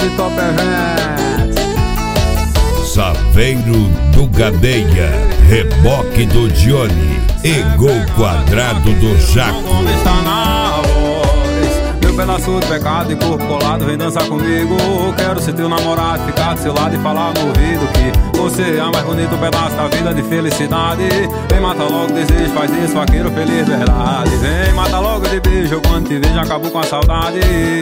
de Top Event. Saveiro do Gadeia, reboque do Dione e gol quadrado do Jaco. Está na voz, meu pedaço de pecado e corpo colado, vem dançar comigo. Quero ser teu namorado, ficar do seu lado e falar no ouvido que você é o mais bonito pedaço da vida de felicidade. Vem mata logo o desejo, faz isso, vaqueiro feliz de verdade. Vem mata logo de beijo, quando te vejo acabo com a saudade.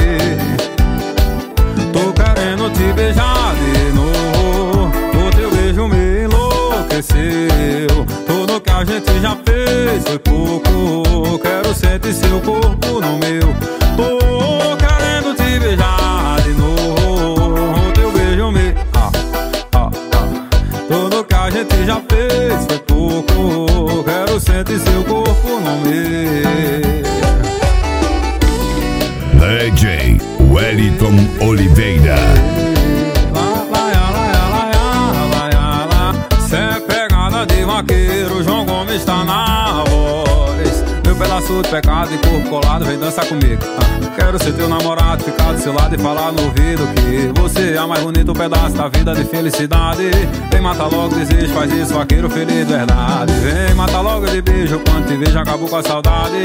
Tô querendo te beijar de novo, o teu beijo me enlouqueceu. Tudo que a gente já fez foi pouco, quero sentir seu corpo no meu. Tô querendo te beijar de novo, o teu beijo me Tudo que a gente já fez foi pouco, quero sentir seu corpo no meu. DJ Wellington Oliveira. Cê é pegada de vaqueiro, João Gomes tá na voz. Meu pedaço de pecado e corpo colado, vem dançar comigo. Quero ser teu namorado, ficar do seu lado e falar no ouvido que você é o mais bonito pedaço da vida de felicidade. Vem matar logo o desejo, faz isso, vaqueiro feliz de verdade. Vem matar logo de beijo, quando te vejo acabou com a saudade.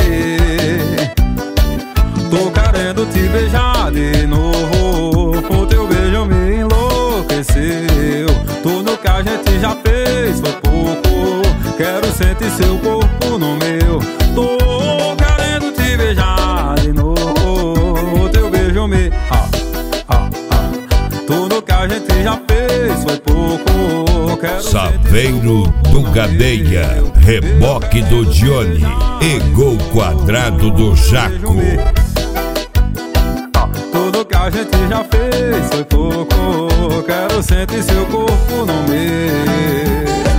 Tô querendo te beijar de novo, o teu beijo me enlouqueceu. Tudo que a gente já fez foi pouco, quero sentir seu corpo no meu. Tô querendo te beijar de novo, o teu beijo me Tudo que a gente já fez foi pouco, quero Saveiro do Gadeia, reboque do Dione e gol quadrado do Jaco. Tudo que a gente já fez foi pouco, quero sentir seu corpo no meu.